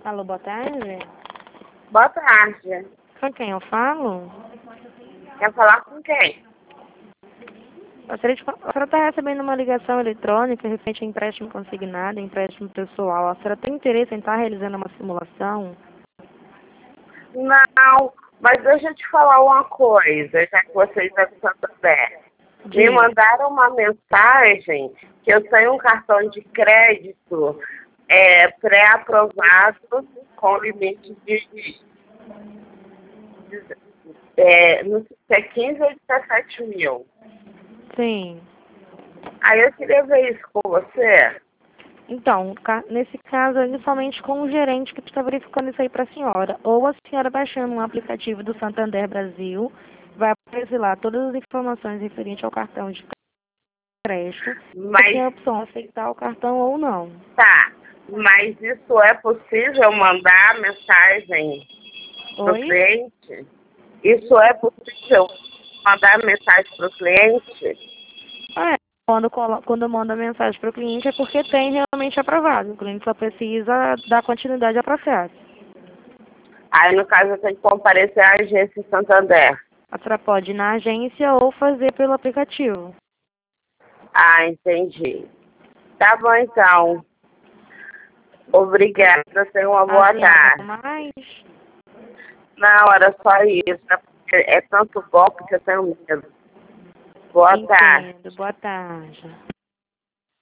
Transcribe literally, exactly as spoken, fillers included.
Alô, boa tarde. Boa tarde. Com quem eu falo? Quer falar com quem? Gostaria de... A senhora está recebendo uma ligação eletrônica referente a empréstimo consignado, empréstimo pessoal. A senhora tem interesse em estar realizando uma simulação? Não, mas deixa eu te falar uma coisa, já que vocês é do Santander. Me mandaram uma mensagem que eu tenho um cartão de crédito é, pré-aprovado com limite de, de é, não sei se é quinze ou dezessete mil. Sim. Aí eu queria ver isso com você. Então, nesse caso, é somente com o gerente que está verificando isso aí para a senhora. Ou a senhora baixando um aplicativo do Santander Brasil, vai aparecer lá todas as informações referentes ao cartão de crédito. Mas tem a opção aceitar o cartão ou não. Tá, mas isso é possível mandar mensagem para o Oi? cliente? Isso é possível mandar mensagem para o cliente? É, quando, colo- quando manda mensagem para o cliente é porque tem realmente aprovado. O cliente só precisa dar continuidade ao processo. Aí, no caso, eu tenho que comparecer à agência Santander. A senhora pode ir na agência ou fazer pelo aplicativo. Ah, entendi. Tá bom, então. Obrigada, tenha uma boa A senhora tarde. mais? Não, era só isso. É porque é tanto golpe que eu tenho medo. Boa tarde. Entendo. Boa tarde.